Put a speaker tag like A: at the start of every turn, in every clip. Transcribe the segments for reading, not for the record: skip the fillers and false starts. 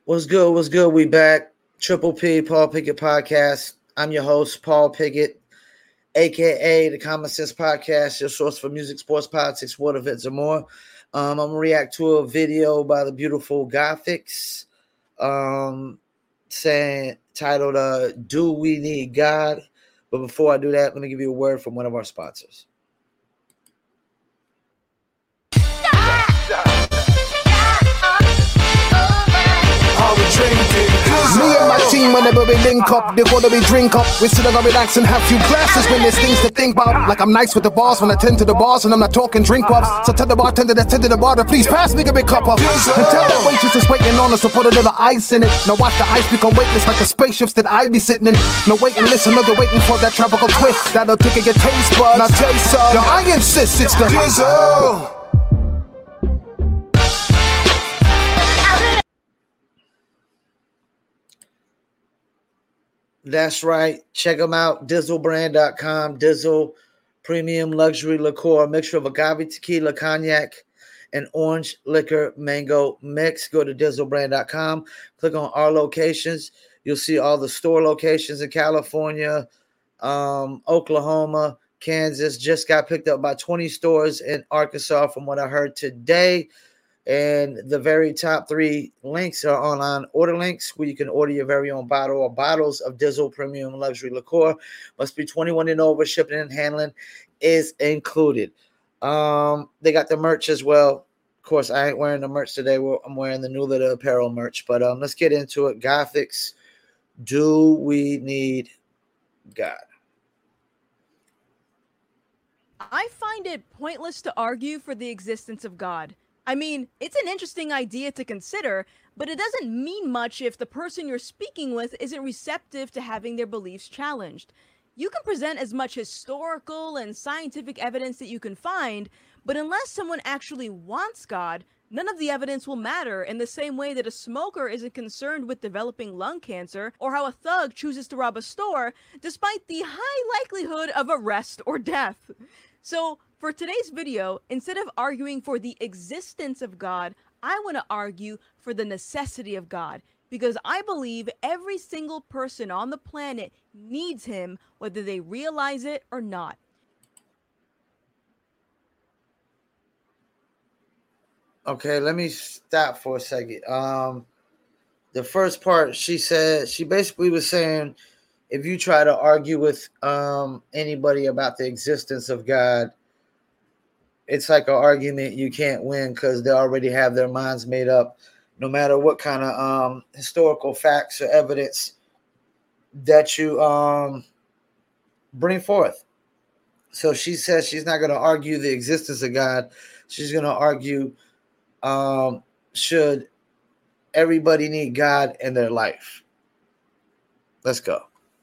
A: What's good? What's good? We back. Triple P, Paul Pickett Podcast. I'm your host, Paul Pickett, aka the Common Sense Podcast, your source for music, sports, politics, world events, and more. I'm gonna react to a video by the beautiful Gothics, saying titled "Do We Need God?" But before I do that, let me give you a word from one of our sponsors.
B: Me and my team, whenever we link up, before we drink up, we sit down, relax and have few glasses when there's things to think about. Like I'm nice with the boss when I tend to the bars and I'm not talking drink ups. So tell the bartender that tended the bar to please pass me a big cup up. And tell that waitress is waiting on us to put a little ice in it. Now watch the ice become weightless like the spaceships that I be sitting in. Now wait and listen, no, they're waiting for that tropical twist that'll tickle your taste buds. Now taste some. Now I insist it's the Dizzle.
A: That's right. Check them out. Dizzlebrand.com. Dizzle Premium Luxury Liqueur, a mixture of agave tequila, cognac, and orange liquor mango mix. Go to Dizzlebrand.com. Click on our locations. You'll see all the store locations in California, Oklahoma, Kansas. Just got picked up by 20 stores in Arkansas from what I heard today. And the very top 3 links are online order links where you can order your very own bottle or bottles of Dizzle Premium Luxury Liqueur. Must be 21 and over. Shipping and handling is included. They got the merch as well. Of course, I ain't wearing the merch today. I'm wearing the New Litter apparel merch. But let's get into it. Gothics, do we need God?
C: I find it pointless to argue for the existence of God. I mean, it's an interesting idea to consider, but it doesn't mean much if the person you're speaking with isn't receptive to having their beliefs challenged. You can present as much historical and scientific evidence that you can find, but unless someone actually wants God, none of the evidence will matter in the same way that a smoker isn't concerned with developing lung cancer or how a thug chooses to rob a store despite the high likelihood of arrest or death. So, for today's video, instead of arguing for the existence of God, I want to argue for the necessity of God, because I believe every single person on the planet needs him, whether they realize it or not.
A: Okay, let me stop for a second. The first part, she said, she basically was saying, if you try to argue with anybody about the existence of God, it's like an argument you can't win because they already have their minds made up, no matter what kind of historical facts or evidence that you bring forth. So she says she's not going to argue the existence of God. She's going to argue should everybody need God in their life. Let's go.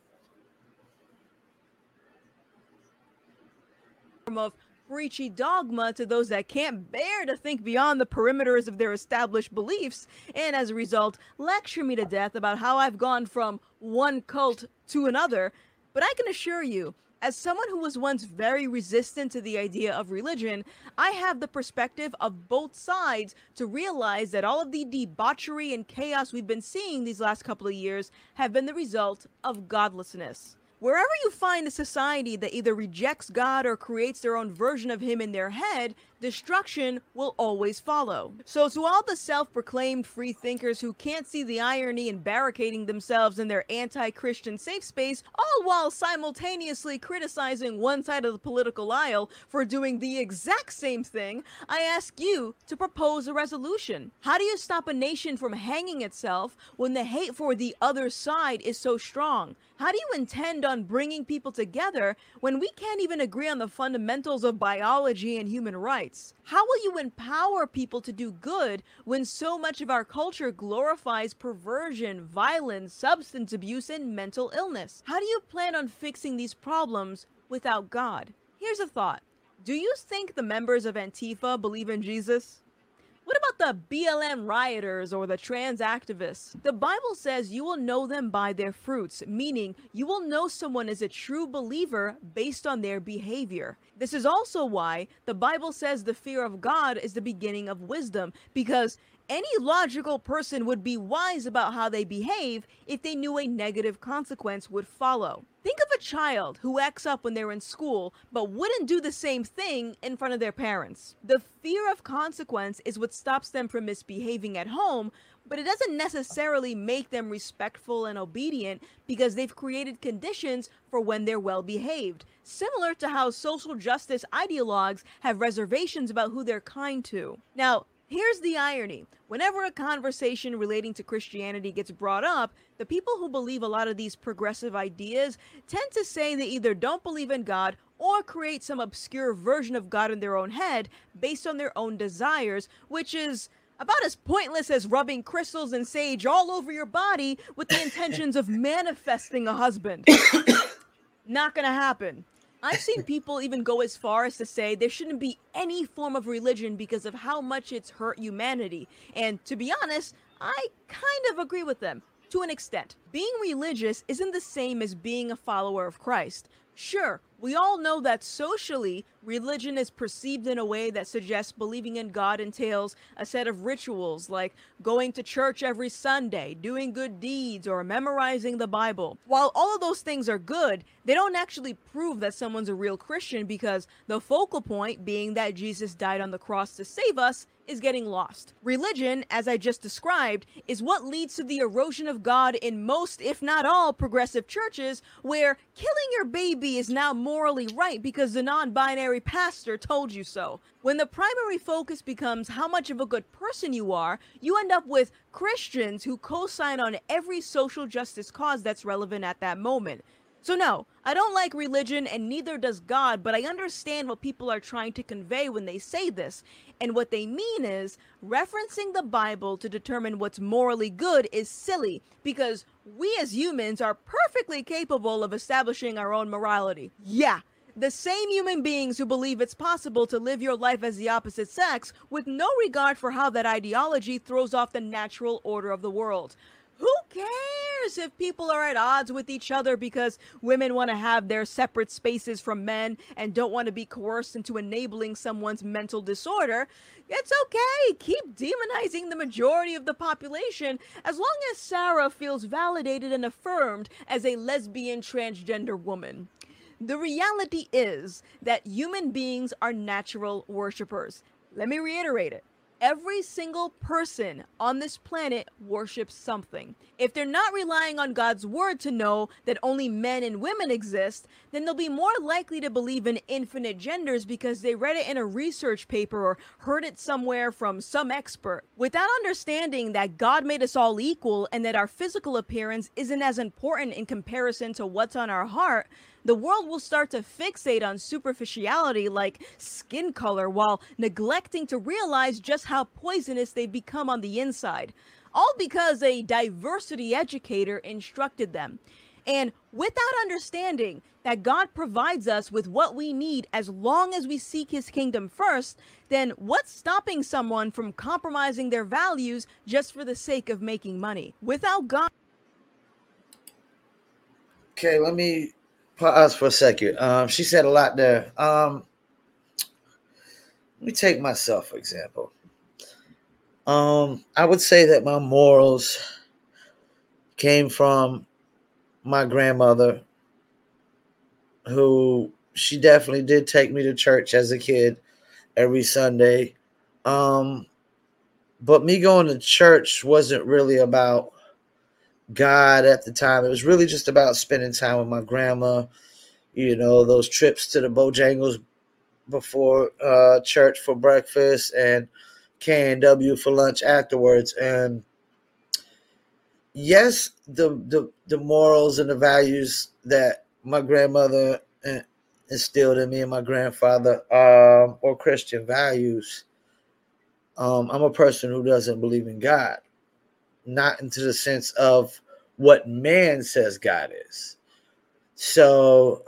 C: Of preachy dogma to those that can't bear to think beyond the perimeters of their established beliefs, and as a result, lecture me to death about how I've gone from one cult to another. But I can assure you, as someone who was once very resistant to the idea of religion, I have the perspective of both sides to realize that all of the debauchery and chaos we've been seeing these last couple of years have been the result of godlessness. Wherever you find a society that either rejects God or creates their own version of him in their head, destruction will always follow. So to all the self-proclaimed free thinkers who can't see the irony in barricading themselves in their anti-Christian safe space, all while simultaneously criticizing one side of the political aisle for doing the exact same thing, I ask you to propose a resolution. How do you stop a nation from hanging itself when the hate for the other side is so strong? How do you intend on bringing people together when we can't even agree on the fundamentals of biology and human rights? How will you empower people to do good when so much of our culture glorifies perversion, violence, substance abuse, and mental illness? How do you plan on fixing these problems without God? Here's a thought. Do you think the members of Antifa believe in Jesus? What about the BLM rioters or the trans activists? The Bible says you will know them by their fruits, meaning you will know someone is a true believer based on their behavior. This is also why the Bible says the fear of God is the beginning of wisdom, because any logical person would be wise about how they behave if they knew a negative consequence would follow. Think of a child who acts up when they're in school but wouldn't do the same thing in front of their parents. The fear of consequence is what stops them from misbehaving at home, but it doesn't necessarily make them respectful and obedient because they've created conditions for when they're well behaved. Similar to how social justice ideologues have reservations about who they're kind to. Now, here's the irony. Whenever a conversation relating to Christianity gets brought up, the people who believe a lot of these progressive ideas tend to say they either don't believe in God or create some obscure version of God in their own head based on their own desires, which is about as pointless as rubbing crystals and sage all over your body with the intentions of manifesting a husband. Not gonna happen. I've seen people even go as far as to say there shouldn't be any form of religion because of how much it's hurt humanity. And to be honest, I kind of agree with them to an extent. Being religious isn't the same as being a follower of Christ. Sure, we all know that socially, religion is perceived in a way that suggests believing in God entails a set of rituals like going to church every Sunday, doing good deeds, or memorizing the Bible. While all of those things are good, they don't actually prove that someone's a real Christian because the focal point being that Jesus died on the cross to save us is getting lost. Religion, as I just described, is what leads to the erosion of God in most, if not all, progressive churches, where killing your baby is now morally right because the non-binary pastor told you so. When the primary focus becomes how much of a good person you are, you end up with Christians who co-sign on every social justice cause that's relevant at that moment. So no, I don't like religion and neither does God, but I understand what people are trying to convey when they say this. And what they mean is, referencing the Bible to determine what's morally good is silly, because we as humans are perfectly capable of establishing our own morality. Yeah, the same human beings who believe it's possible to live your life as the opposite sex with no regard for how that ideology throws off the natural order of the world. Who cares if people are at odds with each other because women want to have their separate spaces from men and don't want to be coerced into enabling someone's mental disorder? It's okay. Keep demonizing the majority of the population as long as Sarah feels validated and affirmed as a lesbian transgender woman. The reality is that human beings are natural worshipers. Let me reiterate it. Every single person on this planet worships something. If they're not relying on God's word to know that only men and women exist, then they'll be more likely to believe in infinite genders because they read it in a research paper or heard it somewhere from some expert. Without understanding that God made us all equal and that our physical appearance isn't as important in comparison to what's on our heart, the world will start to fixate on superficiality like skin color while neglecting to realize just how poisonous they've become on the inside. All because a diversity educator instructed them. And without understanding that God provides us with what we need as long as we seek his kingdom first, then what's stopping someone from compromising their values just for the sake of making money? Without God...
A: Okay, let me pause for a second. She said a lot there. Let me take myself, for example. I would say that my morals came from my grandmother, who she definitely did take me to church as a kid every Sunday. But me going to church wasn't really about God at the time. It was really just about spending time with my grandma, you know, those trips to the Bojangles before church for breakfast and K&W for lunch afterwards. And yes, the morals and the values that my grandmother instilled in me and my grandfather or Christian values. I'm a person who doesn't believe in God, not into the sense of what man says God is. So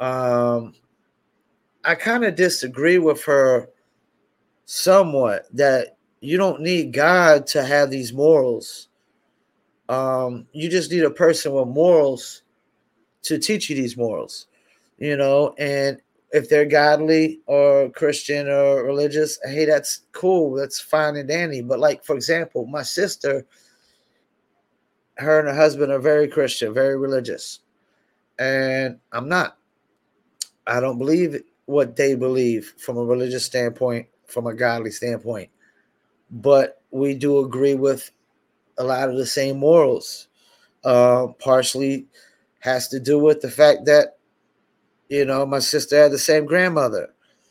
A: I kind of disagree with her somewhat that, you don't need God to have these morals. You just need a person with morals to teach you these morals, and if they're godly or Christian or religious, hey, that's cool. That's fine and dandy. But like, for example, my sister, her and her husband are very Christian, very religious. And I'm not. I don't believe what they believe from a religious standpoint, from a godly standpoint. But we do agree with a lot of the same morals. Partially has to do with the fact that, my sister had the same grandmother,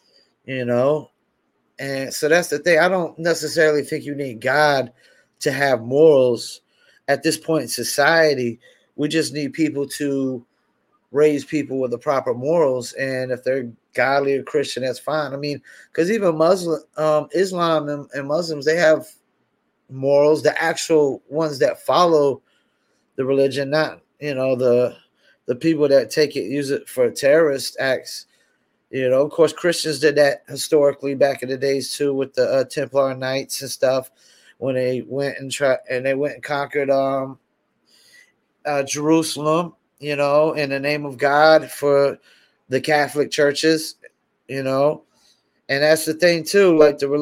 A: and so that's the thing. I don't necessarily think you need God to have morals at this point in society. We just need people to raise people with the proper morals, and if they're godly or Christian, that's fine. I mean, because even Islam and Muslims, they have morals, the actual ones that follow the religion, not the people that use it for terrorist acts. Of course, Christians did that historically back in the days too, with the Templar Knights and stuff, when they went and conquered Jerusalem, in the name of God for the Catholic churches, and that's the thing too. Like the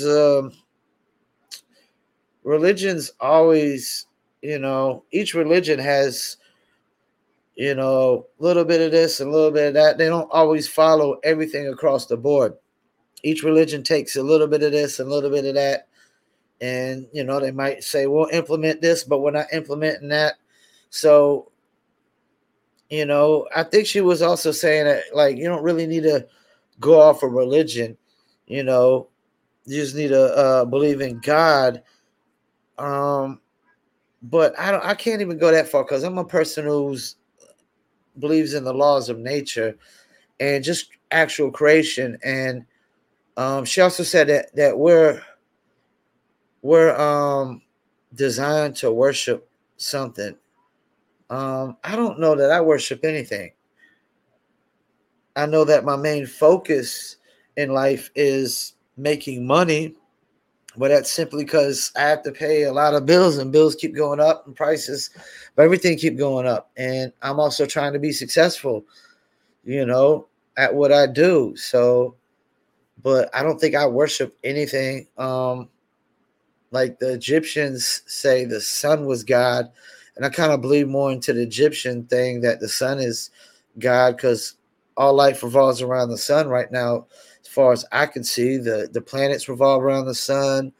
A: religions always, each religion has, a little bit of this and a little bit of that. They don't always follow everything across the board. Each religion takes a little bit of this and a little bit of that. And, they might say, we'll implement this, but we're not implementing that. So, I think she was also saying that, like, you don't really need to go off of religion. You just need to believe in God. But I can't even go that far, because I'm a person who's believes in the laws of nature and just actual creation. And she also said that we're designed to worship something. I don't know that I worship anything. I know that my main focus in life is making money, but that's simply because I have to pay a lot of bills, and bills keep going up, and prices of everything keep going up. And I'm also trying to be successful, at what I do. So, but I don't think I worship anything. Like the Egyptians say the sun was God. And I kind of believe more into the Egyptian thing, that the sun is God, because all life revolves around the sun right now. As far as I can see, the planets revolve around the sun.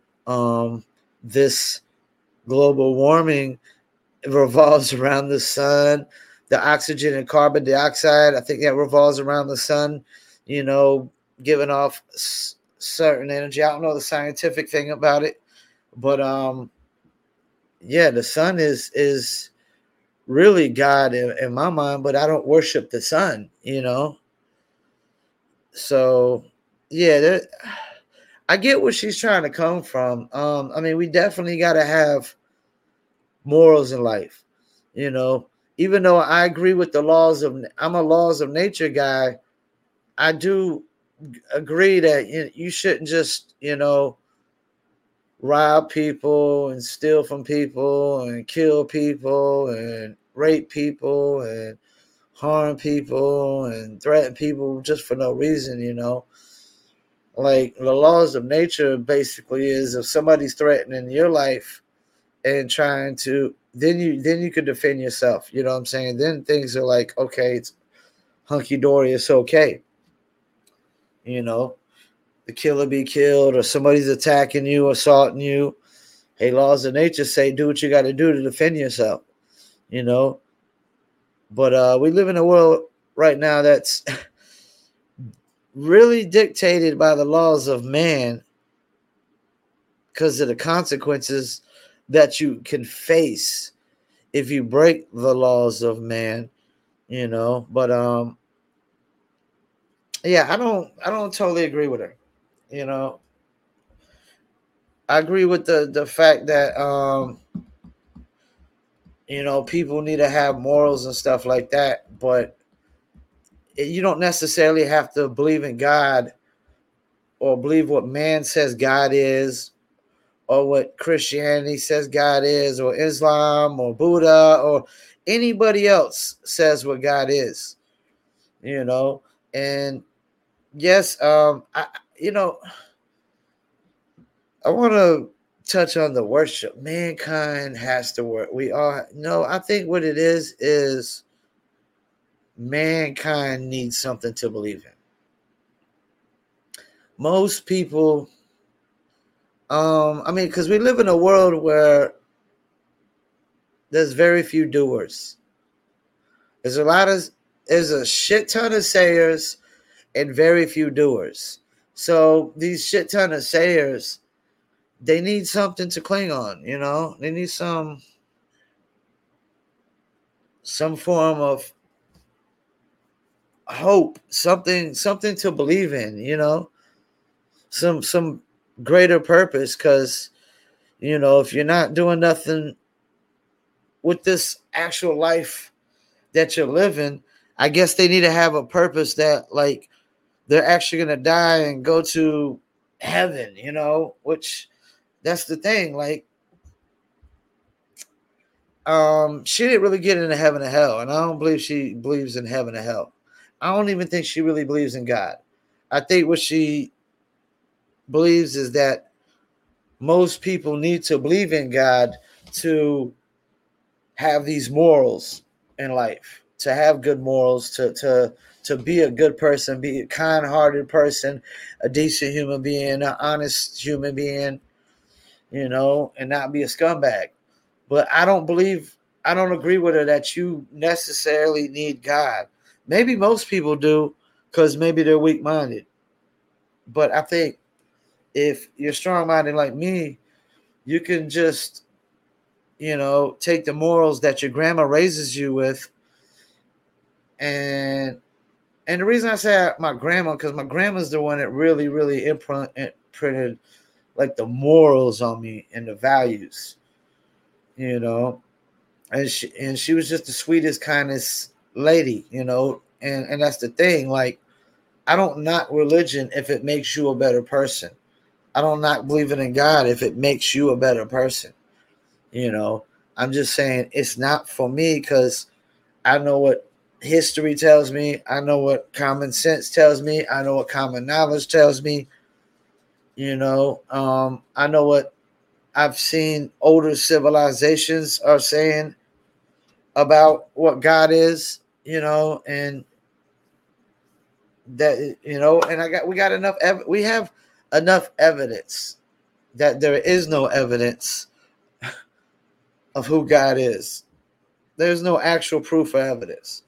A: This global warming revolves around the sun. The oxygen and carbon dioxide, I think that revolves around the sun, giving off certain energy. I don't know the scientific thing about it, but yeah, the sun is really God in my mind, but I don't worship the sun, So, yeah, I get where she's trying to come from. I mean, we definitely got to have morals in life, Even though I agree with I'm a laws of nature guy, I do agree that you shouldn't just, rob people and steal from people and kill people and rape people and harm people and threaten people just for no reason, Like the laws of nature basically is, if somebody's threatening your life and trying to, then you can defend yourself. You know what I'm saying? Then things are like, okay, it's hunky dory, it's okay. The killer be killed, or somebody's attacking you, assaulting you. Hey, laws of nature say do what you got to do to defend yourself, But we live in a world right now that's really dictated by the laws of man, because of the consequences that you can face if you break the laws of man, But yeah, I don't totally agree with her. I agree with the fact that people need to have morals and stuff like that, but you don't necessarily have to believe in God or believe what man says God is or what Christianity says God is, or Islam, or Buddha, or anybody else says what God is, you know. And yes, I want to touch on the worship. Mankind has to work. We all I think what it is mankind needs something to believe in. Most people, because we live in a world where there's very few doers. There's a shit ton of sayers and very few doers. So these shit ton of sayers, they need something to cling on, you know. They need some form of hope, something to believe in, you know, some greater purpose. Because, you know, if you're not doing nothing with this actual life that you're living, I guess they need to have a purpose that, like, they're actually gonna die and go to heaven, you know. Which, that's the thing, like, she didn't really get into heaven or hell, and I don't believe she believes in heaven or hell. I don't even think she really believes in God. I think what she believes is that most people need to believe in God to have these morals in life, to have good morals, to be a good person, be a kind-hearted person, a decent human being, an honest human being, you know, and not be a scumbag. But I don't agree with her that you necessarily need God. Maybe most people do, because maybe they're weak-minded. But I think if you're strong-minded like me, you can just, you know, take the morals that your grandma raises you with. And the reason I say my grandma, because my grandma's the one that really, really imprinted like the morals on me and the values, you know. And she was just the sweetest, kindest lady, you know. And that's the thing. Like, I don't knock religion if it makes you a better person. I don't knock believing in God if it makes you a better person. You know, I'm just saying it's not for me, because I know what history tells me. I know what common sense tells me. I know what common knowledge tells me. You know, I know what I've seen older civilizations are saying about what God is, you know, and that, you know, and we have enough evidence that there is no evidence of who God is. There's no actual proof or evidence.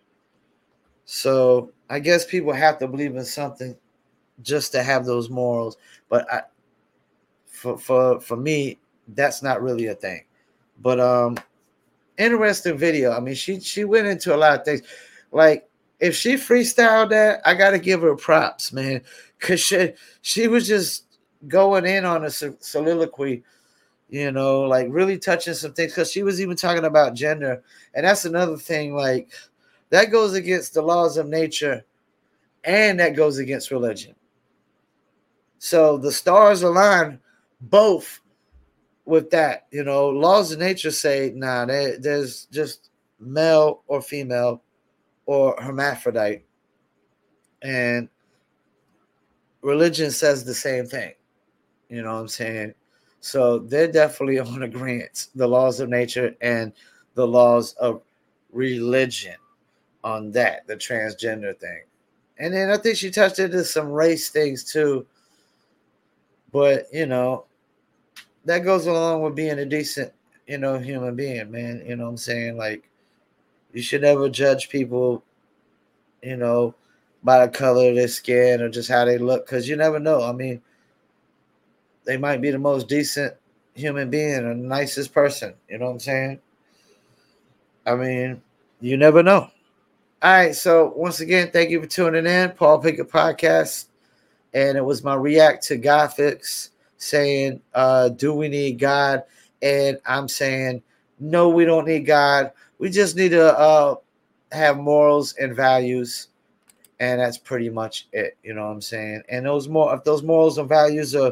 A: So I guess people have to believe in something just to have those morals. But for me, that's not really a thing. But interesting video. I mean, she went into a lot of things. Like, if she freestyled that, I gotta give her props, man, because she was just going in on a soliloquy, you know, like really touching some things, because she was even talking about gender. And that's another thing, like, that goes against the laws of nature, and that goes against religion. So the stars align both with that, you know. Laws of nature say, nah, there's just male or female or hermaphrodite, and religion says the same thing. You know what I'm saying? So they're definitely on agreement, the laws of nature and the laws of religion, on that, the transgender thing. And then I think she touched into some race things too. But, you know, that goes along with being a decent, you know, human being, man. You know what I'm saying? Like, you should never judge people, you know, by the color of their skin or just how they look, because you never know. I mean, they might be the most decent human being or the nicest person. You know what I'm saying? I mean, you never know. All right. So once again, thank you for tuning in. Paul Pickett Podcast. And it was my react to Gothics saying, do we need God? And I'm saying, no, we don't need God. We just need to have morals and values. And that's pretty much it. You know what I'm saying? And if those morals and values are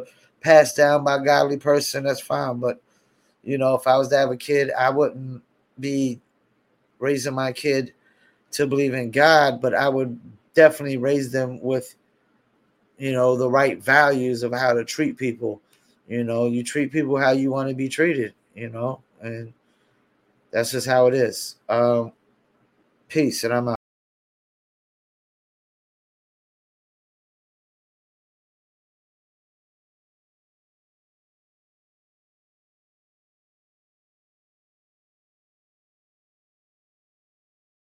A: passed down by a godly person, that's fine. But, you know, if I was to have a kid, I wouldn't be raising my kid to believe in God, but I would definitely raise them with, you know, the right values of how to treat people. You know, you treat people how you want to be treated, you know, and that's just how it is. Peace, and I'm out.